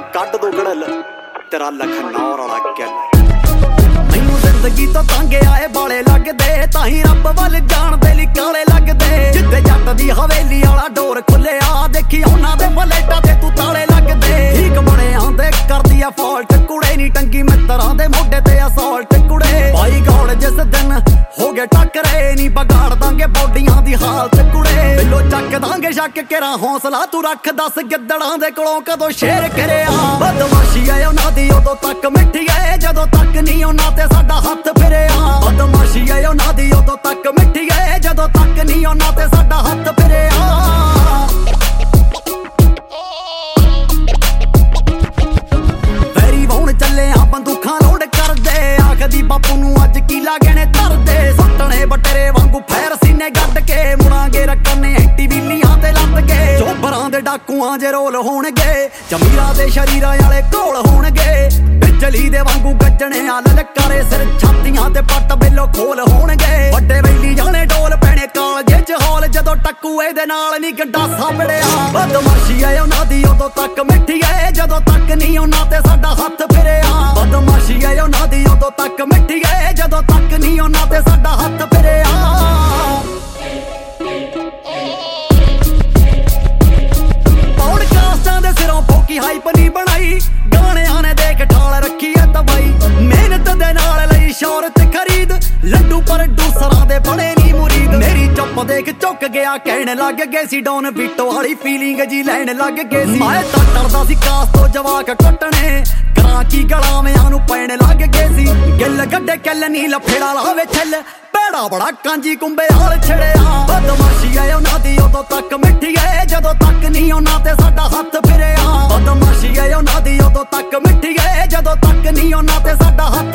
ਕੱਢ ਦੋ ਗੜਲ ਤੇਰਾ ਲਖਨੌਰ ਵਾਲਾ ਗੱਲ। ਮੈਨੂੰ ਜ਼ਿੰਦਗੀ ਤੋਂ ਤੰਗ ਆਏ ਬਾਲੇ ਲੱਗਦੇ, ਤਾਂ ਹੀ ਰੱਬ ਵੱਲ ਜਾਣ ਦੇ ਲਈ ਕਾਲੇ ਲੱਗਦੇ। ਜਿੱਥੇ ਜੱਟ ਦੀ ਹਵੇਲੀ ਵਾਲਾ ਡੋਰ ਖੁੱਲਿਆ, ਦੇਖੀ ਉਹਨਾਂ ਦੇ ਫਲੇਟਾਂ ਤੇ ਤੂੰ ਤਾਲੇ ਲੱਗਦੇ। ਠੀਕ ਬਣੇ ਆਂਦੇ ਕਰਦੀ ਆ ਫਾਲਟ ਕੁੜੇ, ਨੀ ਟੰਗੀ ਮਿੱਤਰਾਂ ਦੇ ਮੋਢੇ ਤੇ ਅਸਾਲਟ ਕੁੜੇ। ਭਾਈ ਗੌੜ ਜਿਸ ਦਿਨ ਹੋ ਗਏ ਟੱਕਰੇ, ਨੀ ਬਗਾੜ ਦਾਂਗੇ ਬੋਡੀਆਂ ਦੀ ਹਾਲਤ ਕੁੜੇ। ਬਿੱਲੋ ਚੱਕ ਦਾਂਗੇ ਸ਼ੱਕ ਕੇਰਾ ਹੌਸਲਾ ਤੂੰ ਰੱਖ, ਦੱਸ ਗਿੱਦੜਾਂ ਦੇ ਕੋਲੋਂ ਕਦੋਂ ਸ਼ੇਰ ਕਰਿਆ। ਬਦਮਾਸ਼ੀ ਏ ਉਹਨਾਂ ਦੀ ਉਦੋਂ ਤੱਕ ਮਿੱਠੀ ਏ, ਜਦੋਂ ਤੱਕ ਨੀ ਉਹਨਾਂ ਤੇ ਸਾਡਾ ਹੱਥ ਫਿਰਿਆ। ਬਦਮਾਸ਼ੀ ਏ ਉਹਨਾਂ ਦੀ ਉਦੋਂ ਤੱਕ ਮਿੱਠੀ ਏ, ਜਦੋਂ ਤੱਕ ਨੀ ਉਹਨਾਂ ਤੇ ਸਾਡਾ ਹੱਥ ਫਿਰਿਆ। ਫੈਰੀ ਵਾਹੁਣ ਚੱਲੇ ਆ ਬੰਦੂਕਾਂ ਲੋਡ ਕਰਦੇ, ਆਖਦੀ ਬਾਪੂ ਨੂੰ ਅੱਜ ਕੀਲਾ ਗਹਿਣੇ ਧਰਦੇ। ਸੁੱਟਣੇ ਬਟੇਰੇ ਵਾਂਗੂ ਫੈਰ ਸੀਨੇ ਗੱਡ ਕੇ, ਮੁੜਾਂਗੇ ਰੱਖਣੇ ਐਂਟੀ ਵੀਲੀਆਂ ਤੇ ਲੱਦ ਕੇ। ਚੋਬਰਾਂ ਦੇ ਡਾਕੂਆਂ ਜੇ ਰੋਲ ਹੋਣਗੇ, ਜ਼ਮੀਰਾਂ ਦੇ ਸ਼ਰੀਰਾਂ ਵਾਲੇ ਘੋਲ ਹੋਣਗੇ। ਬਿਜਲੀ ਦੇ ਵਾਂਗੂ ਗੱਜਣੇ ਆ ਲਲਕਾਰੇ, ਸਿਰ ਛਾਤੀਆਂ ਤੇ ਪੱਟ ਬਿੱਲੋ ਖੋਲ ਹੋਣਗੇ। ਵੱਡੇ ਵੈਲੀ ਜਾਣੇ ਡੋਲ ਪੈਣੇ ਕਾਲਜੇ ਚ ਹੌਲ, ਜਦੋਂ ਟੱਕੂ ਇਹਦੇ ਨਾਲ ਨੀ ਗੰਡਾ ਸਾਂਭੜਿਆ। ਬਦਮਾਸ਼ੀ ਏ ਉਹਨਾਂ ਦੀ ਉਦੋਂ ਤੱਕ ਮਿੱਠੀ ਏ, ਜਦੋਂ ਤੱਕ ਨੀ ਉਹਨਾਂ ਤੇ ਸਾਡਾ ਹੱਥ ਫਿਰਿਆ। ਬਦਮਾਸ਼ੀ ਏ ਉਹਨਾਂ ਦੀ ਉਦੋਂ ਤੱਕ ਮਿੱਠੀ ਏ, ਜਦੋਂ ਤੱਕ ਨੀ ਉਹਨਾਂ ਤੇ ਸਾਡਾ ਹੱਥ ਫਿਰਿਆ। ਪੌਡਕਾਸਟਾਂ ਦੇ ਸਿਰੋਂ ਫੋਕੀ ਹਾਈਪ ਨੀ ਬਣਾਈ, ਗਾਣਿਆਂ ਨੇ ਦੇਖ ਠਾਲ ਰੱਖੀ ਐ ਦਵਾਈ। ਮਿਹਨਤ ਦੇ ਨਾਲ ਲਈ ਸ਼ੌਹਰਤ ਖਰੀਦ, ਲੱਡੂ ਪ੍ਰੋਡਿਊਸਰਾਂ ਦੇ ਬਣੇ ਨੀ ਮੁਰੀਦ। ਮੇਰੀ ਚੁੱਪ ਦੇਖ ਝੁੱਕ ਗਿਆ, ਕਹਿਣ ਲੱਗ ਗਏ ਸੀ ਡੌਨ ਬੀਟੋ ਵਾਲੀ ਫੀਲਿੰਗ ਜੀ ਲੈਣ ਲੱਗ ਗਏ ਸੀ। ਮੈਂ ਤਾਂ ਡਰਦਾ ਸੀ ਕਾਸ ਤੋਂ ਜਵਾਕ ਕੱਟਣੇ, ਕਰਾਂ ਕੀ ਗਲਾਵਿਆਂ ਨੂੰ ਪੈਣ ਲੱਗ ਗਏ ਸੀ। ਗਿੱਲ ਗੱਡੇ ਕੱਲ ਨੀ ਲਫੇੜਾ ਲਾਵੇ ਛੱਲ, ਭੈੜਾ ਬੜਾ ਕਾਂਜੀ ਕੁੰਬੇ ਹਾਲ ਛੜਿਆ। ਬਦਮਾਸ਼ੀ ਏ ਉਹਨਾਂ ਦੀ ਉਦੋਂ ਤੱਕ ਮਿੱਠੀ ਏ, ਜਦੋਂ ਤੱਕ ਨੀ ਉਹਨਾਂ ਤੇ ਸਾਡਾ ਹੱਥ ਫਿਰਿਆ। ਬਦਮਾਸ਼ੀ ਏ ਉਹਨਾਂ ਦੀ ਉਦੋਂ ਤੱਕ ਮਿੱਠੀ ਏ, ਜਦੋਂ ਤੱਕ ਨੀ ਉਹਨਾਂ ਤੇ ਸਾਡਾ ਹੱਥ